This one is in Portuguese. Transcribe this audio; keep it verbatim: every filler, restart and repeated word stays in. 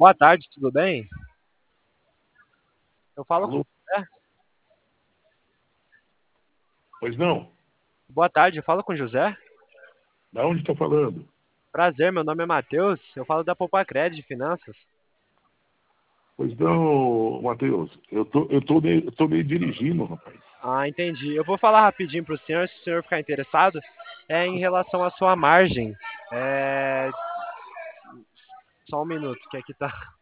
Boa tarde, tudo bem? Eu falo com Alô? o José. Pois não? Boa tarde, eu falo com o José. Da onde está falando? Prazer, meu nome é Matheus. Eu falo da Poupacred de Finanças. Pois não, Matheus. Eu tô, eu tô, meio, eu tô meio dirigindo, rapaz. Ah, entendi. Eu vou falar rapidinho para o senhor, se o senhor ficar interessado, é em relação à sua margem. É... Só um minuto, que aqui tá.